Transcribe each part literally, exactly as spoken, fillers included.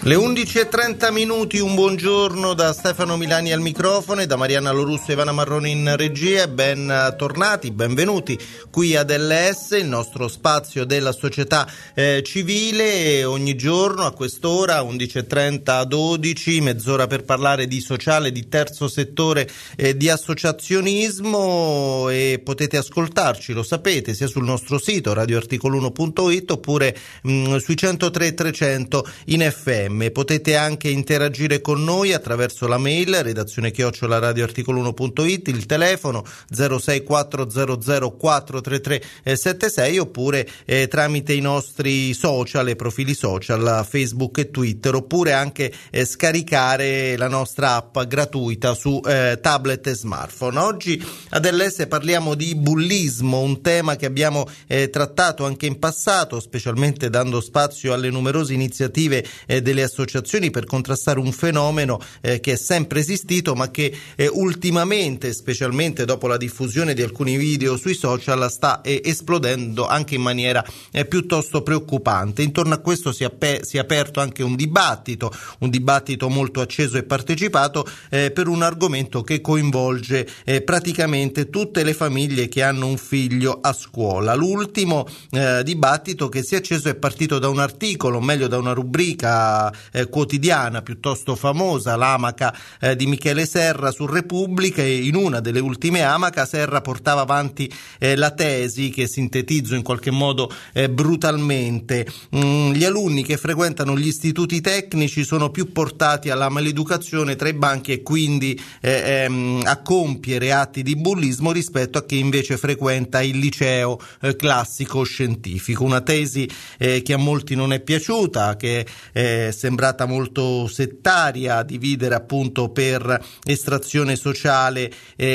Le undici e trenta minuti, un buongiorno da Stefano Milani al microfono e da Marianna Lorusso e Ivana Marroni in regia. Ben tornati, benvenuti qui ad L S, il nostro spazio della società eh, civile. Ogni giorno a quest'ora, undici e trenta a dodici, mezz'ora per parlare di sociale, di terzo settore, eh, di associazionismo, e potete ascoltarci, lo sapete, sia sul nostro sito radio articolo uno punto it oppure mh, sui centotré e trecento in F M. Potete anche interagire con noi attraverso la mail redazione chiocciola radio articolo uno punto it, il telefono zero sei quattro zero zero quattro tre tre sette sei, oppure eh, tramite i nostri social e profili social Facebook e Twitter, oppure anche eh, scaricare la nostra app gratuita su eh, tablet e smartphone. Oggi ad L S parliamo di bullismo, un tema che abbiamo eh, trattato anche in passato, specialmente dando spazio alle numerose iniziative eh, delle associazioni per contrastare un fenomeno eh, che è sempre esistito, ma che eh, ultimamente, specialmente dopo la diffusione di alcuni video sui social, sta eh, esplodendo anche in maniera eh, piuttosto preoccupante. Intorno a questo si, appe- si è aperto anche un dibattito, un dibattito molto acceso e partecipato eh, per un argomento che coinvolge eh, praticamente tutte le famiglie che hanno un figlio a scuola. L'ultimo eh, dibattito che si è acceso è partito da un articolo, o meglio da una rubrica Eh, quotidiana piuttosto famosa, l'Amaca eh, di Michele Serra su Repubblica, e in una delle ultime Amaca Serra portava avanti eh, la tesi che sintetizzo in qualche modo eh, brutalmente. Mm, gli alunni che frequentano gli istituti tecnici sono più portati alla maleducazione tra i banchi e quindi eh, ehm, a compiere atti di bullismo rispetto a chi invece frequenta il liceo eh, classico scientifico. Una tesi eh, che a molti non è piaciuta, che è sembrata molto settaria, dividere appunto per estrazione sociale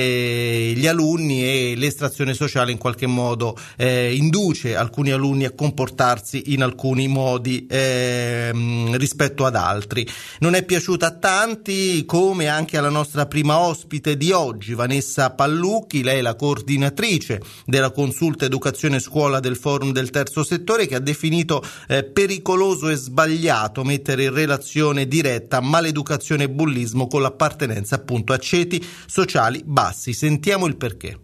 eh, gli alunni, e l'estrazione sociale in qualche modo eh, induce alcuni alunni a comportarsi in alcuni modi eh, rispetto ad altri. Non è piaciuta a tanti, come anche alla nostra prima ospite di oggi, Vanessa Pallucchi. Lei è la coordinatrice della consulta educazione scuola del forum del terzo settore, che ha definito eh, pericoloso e sbagliato mettere in relazione diretta maleducazione e bullismo con l'appartenenza appunto a ceti sociali bassi. Sentiamo il perché.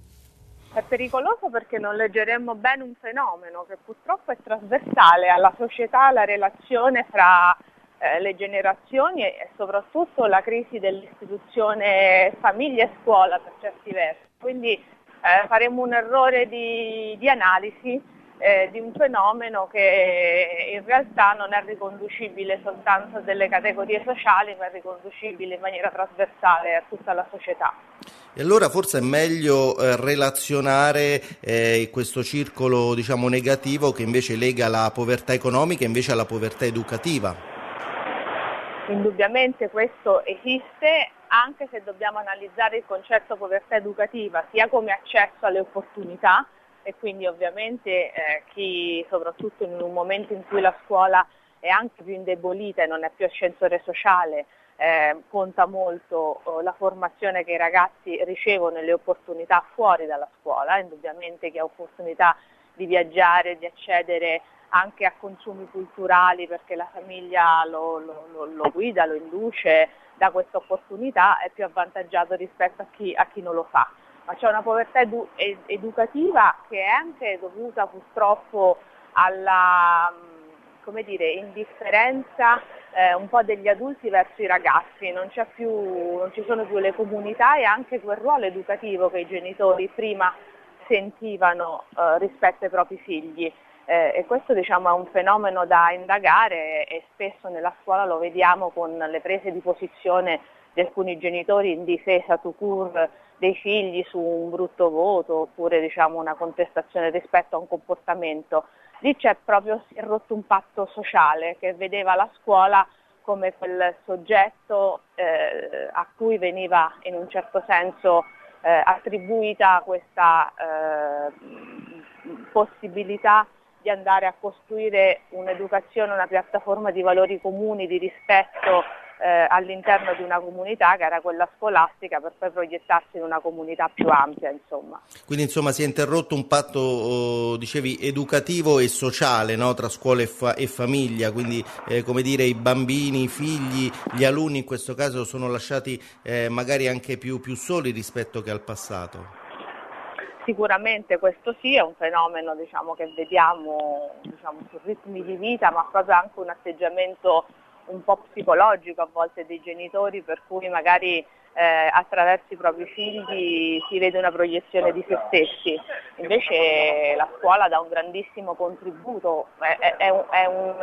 È pericoloso perché non leggeremmo bene un fenomeno che purtroppo è trasversale alla società, alla relazione fra eh, le generazioni e soprattutto la crisi dell'istituzione famiglia e scuola per certi versi. Quindi eh, faremo un errore di, di analisi Eh, di un fenomeno che in realtà non è riconducibile soltanto a delle categorie sociali, ma è riconducibile in maniera trasversale a tutta la società. E allora forse è meglio eh, relazionare eh, questo circolo, diciamo, negativo, che invece lega la povertà economica invece alla povertà educativa. Indubbiamente questo esiste, anche se dobbiamo analizzare il concetto povertà educativa sia come accesso alle opportunità, e quindi ovviamente eh, chi, soprattutto in un momento in cui la scuola è anche più indebolita e non è più ascensore sociale, eh, conta molto eh, la formazione che i ragazzi ricevono e le opportunità fuori dalla scuola. Indubbiamente chi ha opportunità di viaggiare, di accedere anche a consumi culturali perché la famiglia lo, lo, lo, lo guida, lo induce, da questa opportunità, è più avvantaggiato rispetto a chi, a chi non lo fa. Ma c'è una povertà edu- ed- educativa che è anche dovuta purtroppo alla, come dire, indifferenza eh, un po' degli adulti verso i ragazzi. Non c'è più, non ci sono più le comunità e anche quel ruolo educativo che i genitori prima sentivano eh, rispetto ai propri figli. Eh, e questo, diciamo, è un fenomeno da indagare, e spesso nella scuola lo vediamo con le prese di posizione di alcuni genitori in difesa tout court dei figli su un brutto voto, oppure, diciamo, una contestazione rispetto a un comportamento. Lì c'è proprio, si è rotto un patto sociale che vedeva la scuola come quel soggetto eh, a cui veniva in un certo senso eh, attribuita questa eh, possibilità di andare a costruire un'educazione, una piattaforma di valori comuni, di rispetto eh, all'interno di una comunità che era quella scolastica, per poi proiettarsi in una comunità più ampia, insomma. Quindi insomma si è interrotto un patto, oh, dicevi, educativo e sociale, no? Tra scuola e, fa- e famiglia, quindi eh, come dire i bambini, i figli, gli alunni in questo caso sono lasciati eh, magari anche più, più soli rispetto che al passato. Sicuramente questo sì, è un fenomeno, diciamo, che vediamo, diciamo, su ritmi di vita, ma proprio anche un atteggiamento un po' psicologico a volte dei genitori, per cui magari eh, attraverso i propri figli si vede una proiezione di se stessi. Invece la scuola dà un grandissimo contributo, è, è, è un, è un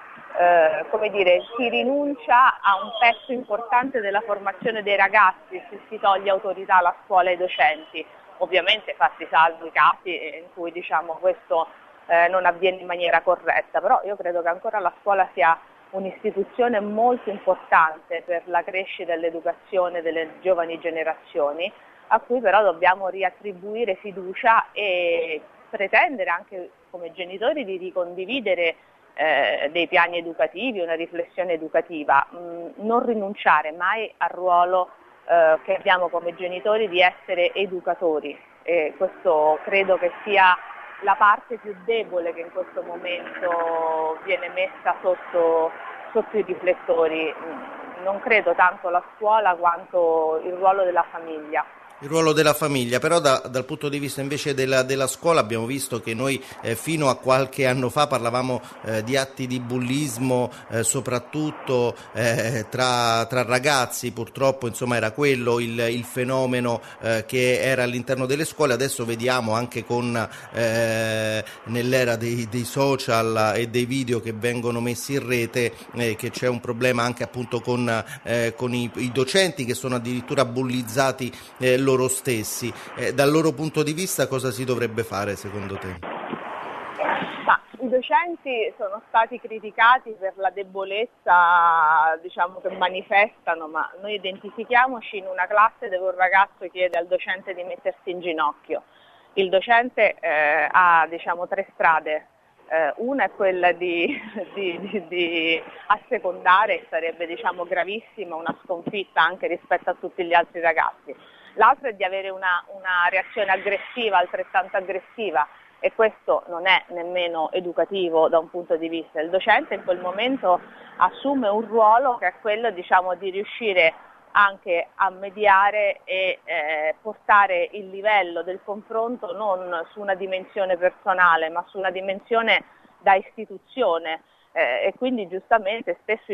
eh, come dire, si rinuncia a un pezzo importante della formazione dei ragazzi se si toglie autorità alla scuola e ai docenti. Ovviamente fatti salvi i casi in cui, diciamo, questo eh, non avviene in maniera corretta, però io credo che ancora la scuola sia un'istituzione molto importante per la crescita e l'educazione delle giovani generazioni, a cui però dobbiamo riattribuire fiducia e pretendere anche come genitori di ricondividere eh, dei piani educativi, una riflessione educativa, mh, non rinunciare mai al ruolo eh, che abbiamo come genitori di essere educatori, e questo credo che sia la parte più debole che in questo momento viene messa sotto, sotto i riflettori. Non credo tanto la scuola quanto il ruolo della famiglia. Il ruolo della famiglia, però da, dal punto di vista invece della, della scuola abbiamo visto che noi eh, fino a qualche anno fa parlavamo eh, di atti di bullismo eh, soprattutto eh, tra, tra ragazzi, purtroppo insomma era quello il, il fenomeno eh, che era all'interno delle scuole. Adesso vediamo anche con eh, nell'era dei, dei social e dei video che vengono messi in rete eh, che c'è un problema anche appunto con, eh, con i, i docenti che sono addirittura bullizzati eh, loro stessi. Eh, dal loro punto di vista cosa si dovrebbe fare secondo te? Ma i docenti sono stati criticati per la debolezza, diciamo, che manifestano, ma noi identifichiamoci in una classe dove un ragazzo chiede al docente di mettersi in ginocchio. Il docente eh, ha, diciamo, tre strade. Eh, una è quella di, di, di, di assecondare, sarebbe, diciamo, gravissima, una sconfitta anche rispetto a tutti gli altri ragazzi. L'altro è di avere una, una reazione aggressiva, altrettanto aggressiva, e questo non è nemmeno educativo da un punto di vista. Il docente in quel momento assume un ruolo che è quello, diciamo, di riuscire anche a mediare e eh, portare il livello del confronto non su una dimensione personale, ma su una dimensione da istituzione. Eh, e quindi giustamente spesso i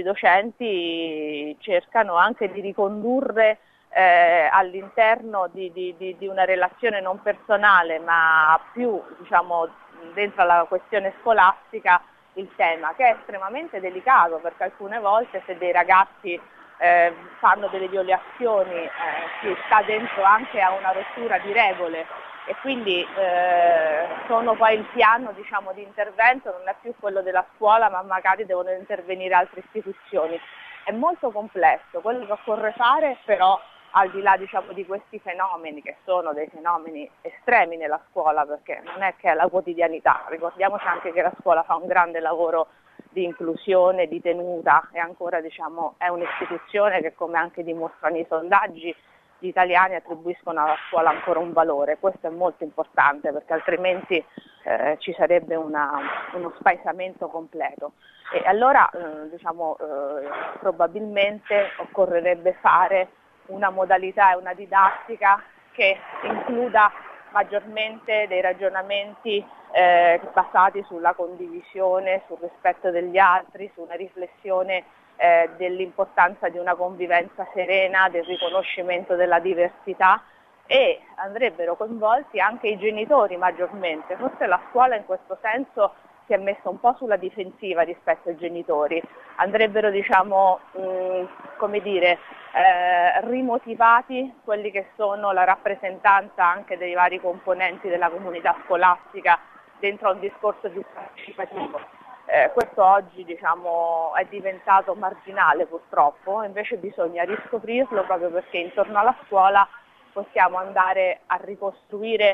docenti cercano anche di ricondurre Eh, all'interno di, di, di, di una relazione non personale, ma più, diciamo, dentro la questione scolastica, il tema, che è estremamente delicato, perché alcune volte se dei ragazzi eh, fanno delle violazioni eh, si sta dentro anche a una rottura di regole, e quindi eh, sono poi il piano, diciamo, di intervento non è più quello della scuola, ma magari devono intervenire altre istituzioni. È molto complesso. Quello che occorre fare però, al di là, diciamo, di questi fenomeni, che sono dei fenomeni estremi nella scuola, perché non è che è la quotidianità, ricordiamoci anche che la scuola fa un grande lavoro di inclusione, di tenuta, e ancora, diciamo, è un'istituzione che, come anche dimostrano i sondaggi, gli italiani attribuiscono alla scuola ancora un valore. Questo è molto importante, perché altrimenti eh, ci sarebbe una, uno spaesamento completo. E allora eh, diciamo, eh, probabilmente occorrerebbe fare una modalità e una didattica che includa maggiormente dei ragionamenti eh, basati sulla condivisione, sul rispetto degli altri, su una riflessione eh, dell'importanza di una convivenza serena, del riconoscimento della diversità, e andrebbero coinvolti anche i genitori maggiormente. Forse la scuola in questo senso si è messa un po' sulla difensiva rispetto ai genitori. Andrebbero, diciamo, mh, come dire, eh, rimotivati quelli che sono la rappresentanza anche dei vari componenti della comunità scolastica dentro a un discorso più partecipativo. Eh, questo oggi, diciamo, è diventato marginale purtroppo, invece bisogna riscoprirlo, proprio perché intorno alla scuola possiamo andare a ricostruire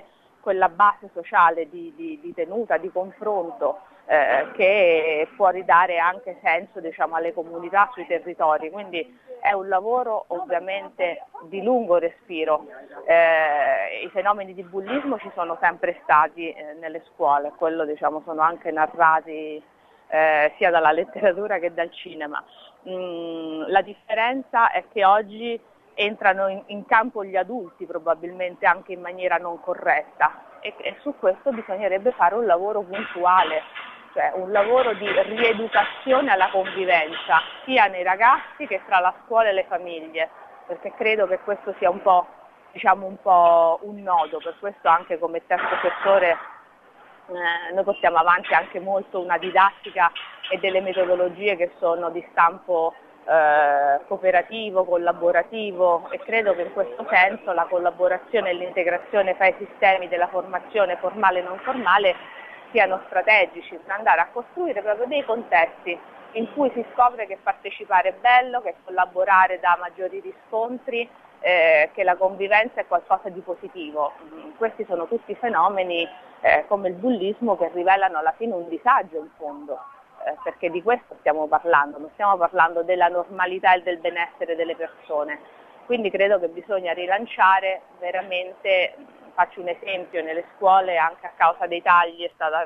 quella base sociale di, di, di tenuta, di confronto eh, che può ridare anche senso, diciamo, alle comunità sui territori. Quindi è un lavoro ovviamente di lungo respiro. Eh, I fenomeni di bullismo ci sono sempre stati eh, nelle scuole, quello, diciamo, sono anche narrati eh, sia dalla letteratura che dal cinema. Mm, la differenza è che oggi entrano in, in campo gli adulti, probabilmente anche in maniera non corretta, e, e su questo bisognerebbe fare un lavoro puntuale, cioè un lavoro di rieducazione alla convivenza, sia nei ragazzi che tra la scuola e le famiglie, perché credo che questo sia un po', diciamo, un po' un nodo. Per questo anche come terzo settore eh, noi portiamo avanti anche molto una didattica e delle metodologie che sono di stampo Eh, cooperativo, collaborativo, e credo che in questo senso la collaborazione e l'integrazione fra i sistemi della formazione formale e non formale siano strategici per andare a costruire proprio dei contesti in cui si scopre che partecipare è bello, che collaborare dà maggiori riscontri, eh, che la convivenza è qualcosa di positivo. Questi sono tutti fenomeni eh, come il bullismo che rivelano alla fine un disagio in fondo. Perché di questo stiamo parlando, non stiamo parlando della normalità e del benessere delle persone. Quindi credo che bisogna rilanciare veramente, faccio un esempio, nelle scuole anche a causa dei tagli è, stata,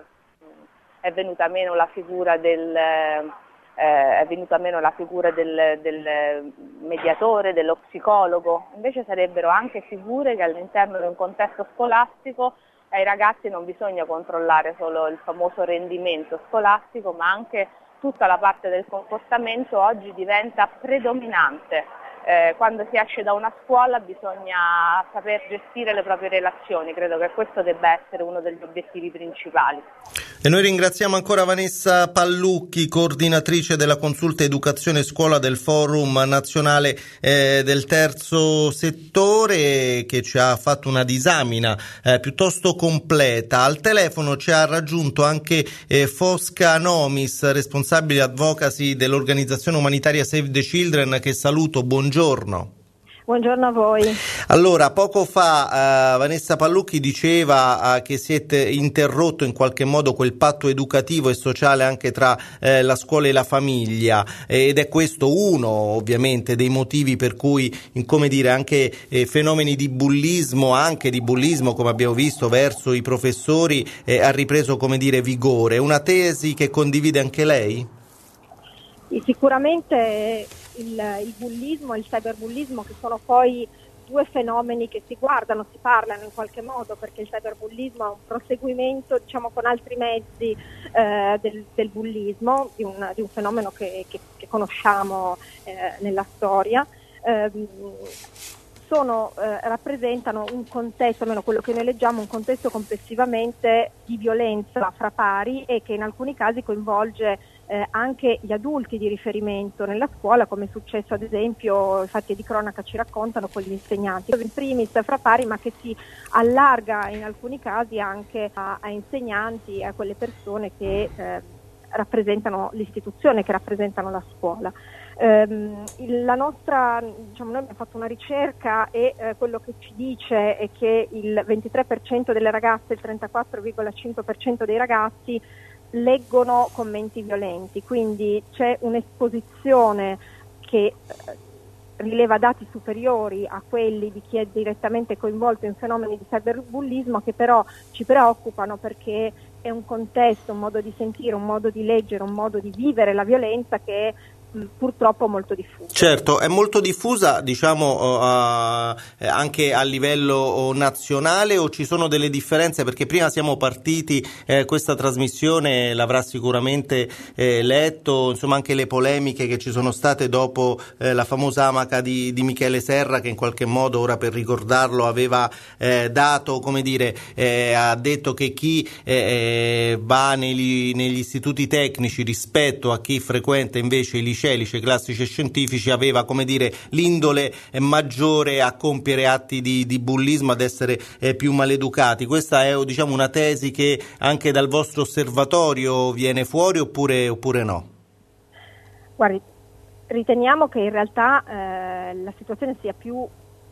è venuta meno la figura del, eh, è venuta meno la figura del, del mediatore, dello psicologo. Invece sarebbero anche figure che all'interno di un contesto scolastico ai ragazzi non bisogna controllare solo il famoso rendimento scolastico, ma anche tutta la parte del comportamento oggi diventa predominante. Eh, quando si esce da una scuola bisogna saper gestire le proprie relazioni, credo che questo debba essere uno degli obiettivi principali. E noi ringraziamo ancora Vanessa Pallucchi, coordinatrice della consulta Educazione e Scuola del Forum Nazionale eh, del Terzo Settore, che ci ha fatto una disamina eh, piuttosto completa. Al telefono ci ha raggiunto anche eh, Fosca Nomis, responsabile advocacy dell'organizzazione umanitaria Save the Children, che saluto. Buongiorno. Buongiorno. Buongiorno a voi. Allora, poco fa uh, Vanessa Pallucchi diceva uh, che siete interrotto in qualche modo quel patto educativo e sociale anche tra uh, la scuola e la famiglia, ed è questo uno ovviamente dei motivi per cui, in, come dire, anche eh, fenomeni di bullismo, anche di bullismo come abbiamo visto verso i professori, eh, ha ripreso, come dire, vigore. Una tesi che condivide anche lei? Sì, sicuramente il, il bullismo e il cyberbullismo, che sono poi due fenomeni che si guardano, si parlano in qualche modo, perché il cyberbullismo è un proseguimento, diciamo, con altri mezzi eh, del, del bullismo, di un, di un fenomeno che, che, che conosciamo eh, nella storia. Eh, sono, eh, rappresentano un contesto, almeno quello che noi leggiamo, un contesto complessivamente di violenza fra pari, e che in alcuni casi coinvolge Eh, anche gli adulti di riferimento nella scuola, come è successo ad esempio, i fatti di cronaca ci raccontano, con gli insegnanti, in primis fra pari, ma che si allarga in alcuni casi anche a, a insegnanti e a quelle persone che eh, rappresentano l'istituzione, che rappresentano la scuola. Eh, la nostra, diciamo, noi abbiamo fatto una ricerca e eh, quello che ci dice è che il ventitré per cento delle ragazze e il trentaquattro virgola cinque per cento dei ragazzi leggono commenti violenti, quindi c'è un'esposizione che eh, rileva dati superiori a quelli di chi è direttamente coinvolto in fenomeni di cyberbullismo, che però ci preoccupano perché è un contesto, un modo di sentire, un modo di leggere, un modo di vivere la violenza che è purtroppo molto diffusa. Certo, è molto diffusa, diciamo, uh, anche a livello nazionale, o ci sono delle differenze? Perché prima siamo partiti, eh, questa trasmissione l'avrà sicuramente eh, letto, insomma, anche le polemiche che ci sono state dopo eh, la famosa amaca di, di Michele Serra, che in qualche modo, ora per ricordarlo, aveva eh, dato, come dire, eh, ha detto che chi eh, va negli, negli istituti tecnici rispetto a chi frequenta invece i licei licei classici e scientifici aveva, come dire, l'indole maggiore a compiere atti di, di bullismo, ad essere eh, più maleducati. Questa è, diciamo, una tesi che anche dal vostro osservatorio viene fuori, oppure, oppure no? Guardi, riteniamo che in realtà eh, la situazione sia più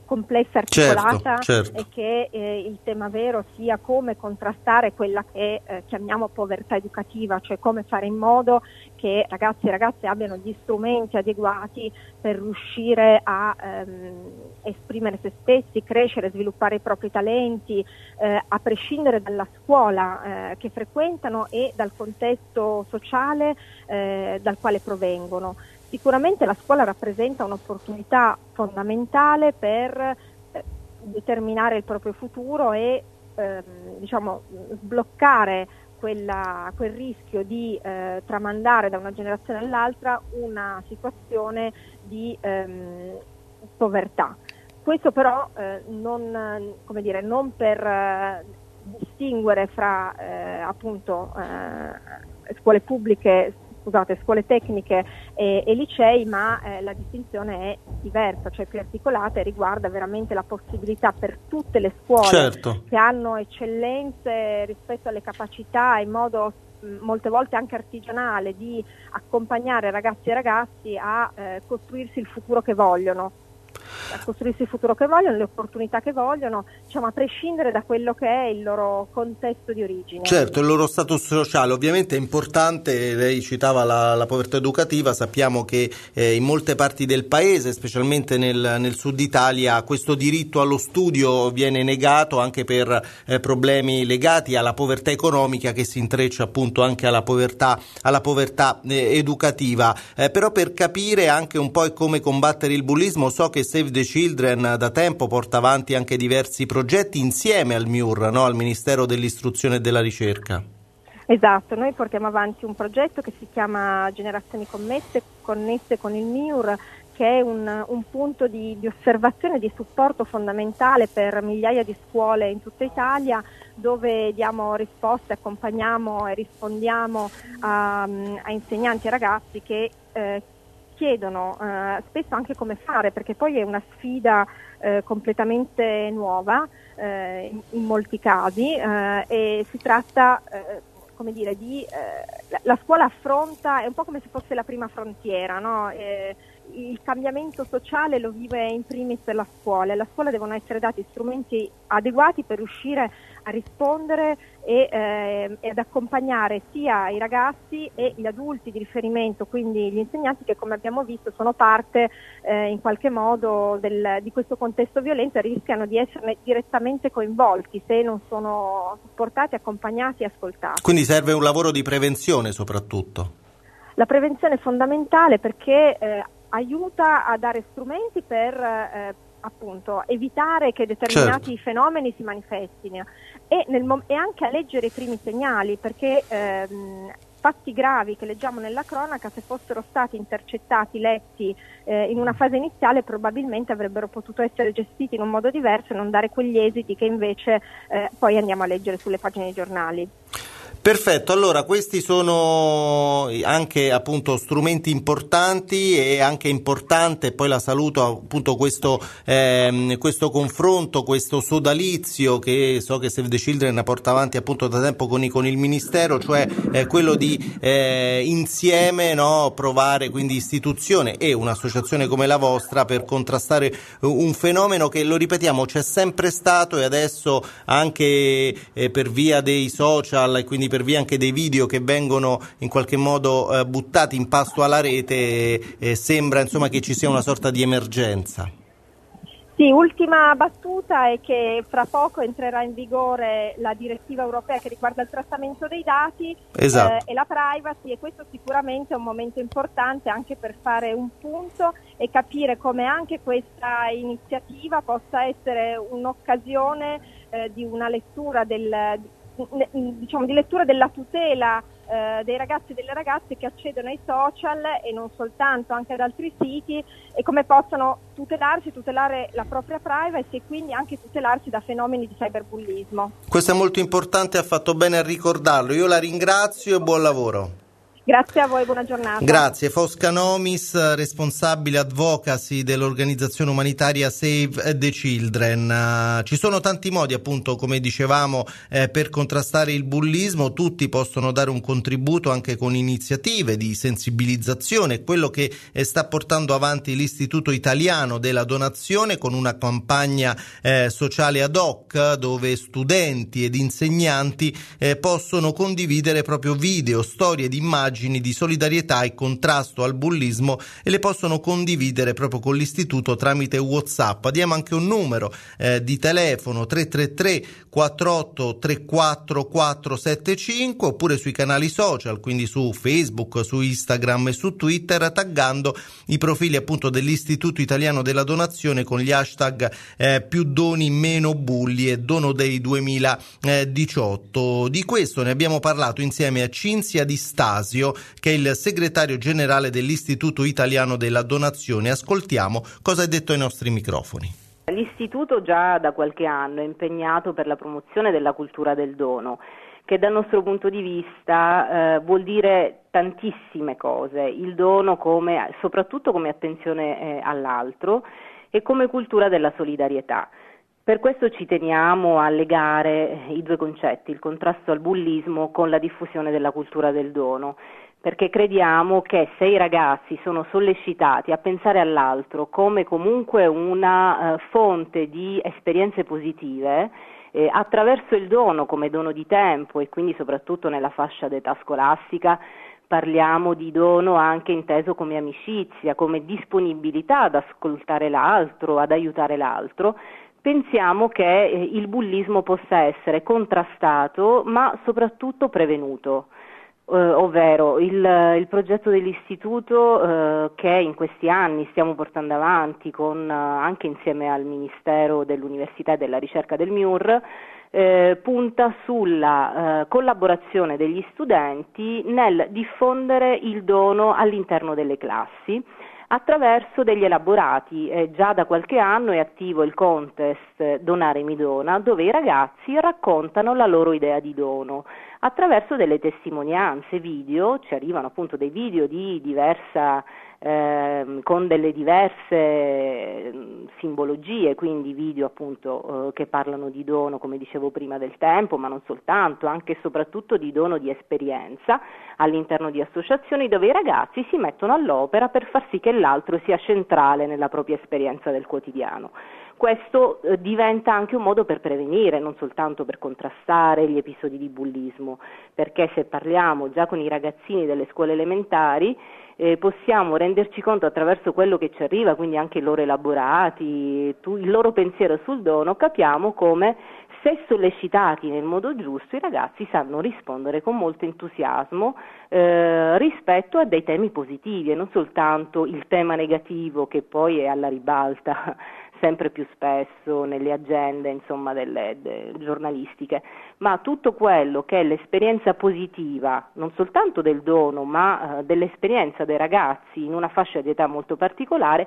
complessa, articolata, certo, certo. e che eh, il tema vero sia come contrastare quella che eh, chiamiamo povertà educativa, cioè come fare in modo che ragazzi e ragazze abbiano gli strumenti adeguati per riuscire a ehm, esprimere se stessi, crescere, sviluppare i propri talenti, eh, a prescindere dalla scuola eh, che frequentano e dal contesto sociale eh, dal quale provengono. Sicuramente la scuola rappresenta un'opportunità fondamentale per eh, determinare il proprio futuro e ehm, diciamo, sbloccare quella, quel rischio di eh, tramandare da una generazione all'altra una situazione di ehm, povertà. Questo però eh, non, come dire, non per eh, distinguere fra eh, appunto eh, scuole pubbliche, scusate, scuole tecniche e, e licei, ma eh, la distinzione è diversa, cioè più articolata, e riguarda veramente la possibilità per tutte le scuole certo. che hanno eccellenze rispetto alle capacità in modo mh, molte volte anche artigianale di accompagnare ragazzi e ragazzi a eh, costruirsi il futuro che vogliono. a costruirsi il futuro che vogliono, le opportunità che vogliono, diciamo, a prescindere da quello che è il loro contesto di origine. Certo, il loro status sociale ovviamente è importante. Lei citava la, la povertà educativa, sappiamo che eh, in molte parti del paese, specialmente nel, nel sud Italia, questo diritto allo studio viene negato anche per eh, problemi legati alla povertà economica, che si intreccia appunto anche alla povertà, alla povertà eh, educativa. Eh, però per capire anche un po' come combattere il bullismo, so che Save the Children da tempo porta avanti anche diversi progetti insieme al M I U R, no? Al Ministero dell'Istruzione e della Ricerca. Esatto, noi portiamo avanti un progetto che si chiama Generazioni Commesse, connesse con il M I U R, che è un, un punto di, di osservazione e di supporto fondamentale per migliaia di scuole in tutta Italia, dove diamo risposte, accompagniamo e rispondiamo a, a insegnanti e ragazzi che eh, chiedono eh, spesso anche come fare, perché poi è una sfida eh, completamente nuova eh, in, in molti casi eh, e si tratta eh, come dire di eh, la, la scuola affronta, è un po' come se fosse la prima frontiera, no? Eh, il cambiamento sociale lo vive in primis la scuola, e la scuola devono essere dati strumenti adeguati per riuscire a rispondere e, eh, e ad accompagnare sia i ragazzi e gli adulti di riferimento, quindi gli insegnanti, che come abbiamo visto sono parte eh, in qualche modo del, di questo contesto violento, e rischiano di esserne direttamente coinvolti se non sono supportati, accompagnati e ascoltati. Quindi serve un lavoro di prevenzione soprattutto. La prevenzione è fondamentale, perché eh, aiuta a dare strumenti per eh, appunto evitare che determinati certo. fenomeni si manifestino e, nel mom- e anche a leggere i primi segnali, perché ehm, fatti gravi che leggiamo nella cronaca, se fossero stati intercettati, letti eh, in una fase iniziale, probabilmente avrebbero potuto essere gestiti in un modo diverso e non dare quegli esiti che invece eh, poi andiamo a leggere sulle pagine dei giornali. Perfetto, allora questi sono anche appunto strumenti importanti, e anche importante, poi la saluto, appunto questo, ehm, questo confronto, questo sodalizio che so che Save the Children porta avanti appunto da tempo con, i, con il Ministero, cioè eh, quello di eh, insieme, no, provare, quindi istituzione e un'associazione come la vostra, per contrastare un fenomeno che, lo ripetiamo, c'è sempre stato, e adesso anche eh, per via dei social e quindi per via anche dei video che vengono in qualche modo eh, buttati in pasto alla rete, eh, sembra insomma che ci sia una sorta di emergenza. Sì, ultima battuta è che fra poco entrerà in vigore la direttiva europea che riguarda il trattamento dei dati esatto. eh, e la privacy, e questo sicuramente è un momento importante anche per fare un punto e capire come anche questa iniziativa possa essere un'occasione eh, di una lettura del diciamo di lettura della tutela eh, dei ragazzi e delle ragazze che accedono ai social, e non soltanto, anche ad altri siti, e come possono tutelarsi, tutelare la propria privacy e quindi anche tutelarsi da fenomeni di cyberbullismo. Questo è molto importante, ha fatto bene a ricordarlo. Io la ringrazio e buon lavoro. Grazie a voi, buona giornata. Grazie. Fosca Nomis, responsabile advocacy dell'organizzazione umanitaria Save the Children. Uh, ci sono tanti modi, appunto, come dicevamo, eh, per contrastare il bullismo. Tutti possono dare un contributo anche con iniziative di sensibilizzazione, quello che eh, sta portando avanti l'Istituto Italiano della Donazione con una campagna eh, sociale ad hoc dove studenti ed insegnanti eh, possono condividere proprio video, storie ed immagini di solidarietà e contrasto al bullismo e le possono condividere proprio con l'istituto tramite WhatsApp. Diamo anche un numero eh, di telefono tre tre tre quattro otto tre quattro quattro sette cinque oppure sui canali social, quindi su Facebook, su Instagram e su Twitter, taggando i profili appunto dell'Istituto Italiano della Donazione con gli hashtag eh, più doni meno bulli e Dono Day duemiladiciotto. Di questo ne abbiamo parlato insieme a Cinzia Di Stasio, che è il segretario generale dell'Istituto Italiano della Donazione. Ascoltiamo cosa ha detto ai nostri microfoni. L'Istituto già da qualche anno è impegnato per la promozione della cultura del dono, che dal nostro punto di vista eh, vuol dire tantissime cose. Il dono come, soprattutto come attenzione eh, all'altro e come cultura della solidarietà. Per questo ci teniamo a legare i due concetti, il contrasto al bullismo con la diffusione della cultura del dono, perché crediamo che se i ragazzi sono sollecitati a pensare all'altro come comunque una eh, fonte di esperienze positive, eh, attraverso il dono come dono di tempo e quindi soprattutto nella fascia d'età scolastica, parliamo di dono anche inteso come amicizia, come disponibilità ad ascoltare l'altro, ad aiutare l'altro. Pensiamo che eh, il bullismo possa essere contrastato ma soprattutto prevenuto, eh, ovvero il, il progetto dell'Istituto eh, che in questi anni stiamo portando avanti con, eh, anche insieme al Ministero dell'Università e della Ricerca del M I U R, eh, punta sulla eh, collaborazione degli studenti nel diffondere il dono all'interno delle classi, attraverso degli elaborati. Eh, già da qualche anno è attivo il contest Donare mi dona, dove i ragazzi raccontano la loro idea di dono attraverso delle testimonianze video. Ci arrivano appunto dei video di diversa eh, con delle diverse eh, simbologie, quindi video appunto eh, che parlano di dono, come dicevo prima, del tempo, ma non soltanto, anche e soprattutto di dono di esperienza all'interno di associazioni dove i ragazzi si mettono all'opera per far sì che l'altro sia centrale nella propria esperienza del quotidiano. Questo eh, diventa anche un modo per prevenire, non soltanto per contrastare gli episodi di bullismo, perché se parliamo già con i ragazzini delle scuole elementari eh, possiamo renderci conto attraverso quello che ci arriva, quindi anche i loro elaborati, tu, il loro pensiero sul dono, capiamo come se sollecitati nel modo giusto i ragazzi sanno rispondere con molto entusiasmo eh, rispetto a dei temi positivi e non soltanto il tema negativo che poi è alla ribalta sempre più spesso nelle agende, insomma, delle, delle giornalistiche, ma tutto quello che è l'esperienza positiva, non soltanto del dono, ma eh, dell'esperienza dei ragazzi in una fascia di età molto particolare,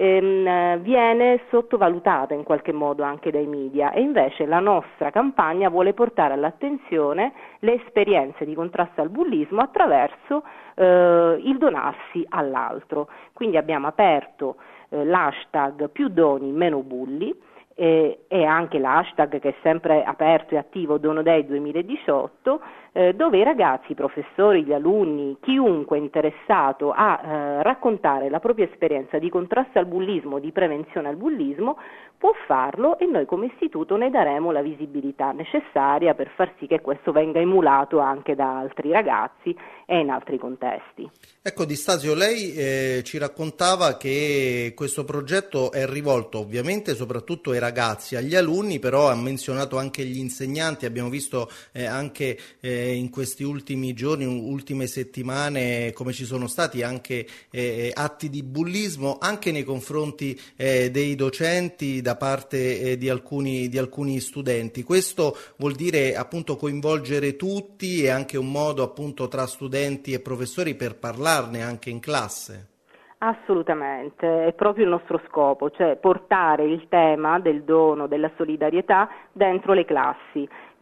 ehm, viene sottovalutata in qualche modo anche dai media, e invece la nostra campagna vuole portare all'attenzione le esperienze di contrasto al bullismo attraverso eh, il donarsi all'altro. Quindi abbiamo aperto l'hashtag più doni meno bulli e, e anche l'hashtag che è sempre aperto e attivo Dono Day duemiladiciotto, eh, dove i ragazzi, i professori, gli alunni, chiunque interessato a eh, raccontare la propria esperienza di contrasto al bullismo, di prevenzione al bullismo, può farlo e noi come istituto ne daremo la visibilità necessaria per far sì che questo venga emulato anche da altri ragazzi e in altri contesti. Ecco, Di Stasio, lei eh, ci raccontava che questo progetto è rivolto ovviamente soprattutto ai ragazzi, agli alunni, però ha menzionato anche gli insegnanti. Abbiamo visto eh, anche eh, in questi ultimi giorni, ultime settimane, come ci sono stati anche eh, atti di bullismo anche nei confronti eh, dei docenti da parte eh, di alcuni, di alcuni studenti. Questo vuol dire appunto coinvolgere tutti e anche un modo appunto tra studenti e professori per parlarne anche in classe? Assolutamente, è proprio il nostro scopo, cioè portare il tema del dono, della solidarietà dentro le classi.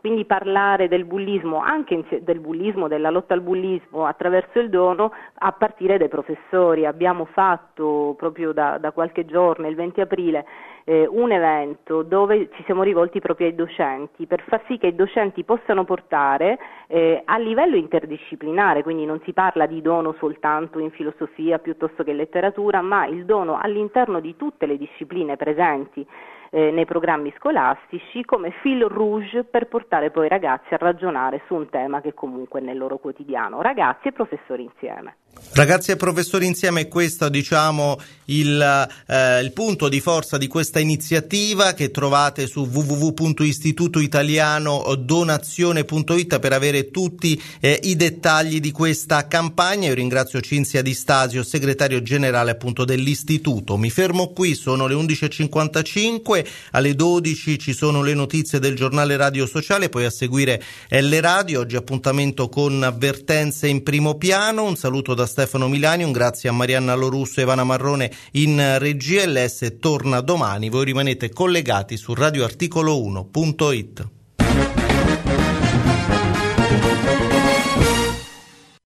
Quindi parlare del bullismo, anche del bullismo, della lotta al bullismo attraverso il dono, a partire dai professori. Abbiamo fatto proprio da, da qualche giorno, il venti aprile, eh, un evento dove ci siamo rivolti proprio ai docenti per far sì che i docenti possano portare eh, a livello interdisciplinare, quindi non si parla di dono soltanto in filosofia piuttosto che in letteratura, ma il dono all'interno di tutte le discipline presenti Eh, nei programmi scolastici come fil rouge per portare poi i ragazzi a ragionare su un tema che comunque è nel loro quotidiano, ragazzi e professori insieme. Ragazzi e professori insieme, questo diciamo il, eh, il punto di forza di questa iniziativa che trovate su w w w punto istituto italiano donazione punto it per avere tutti eh, i dettagli di questa campagna. Io ringrazio Cinzia Di Stasio, segretario generale appunto dell'istituto. Mi fermo qui, sono le undici e cinquantacinque, alle dodici ci sono le notizie del giornale radio sociale, poi a seguire L Radio. Oggi appuntamento con avvertenze in primo piano. Un saluto da Stefano Milani, un grazie a Marianna Lorusso e Ivana Marrone in regia. L S torna domani, voi rimanete collegati su radio articolo uno punto it.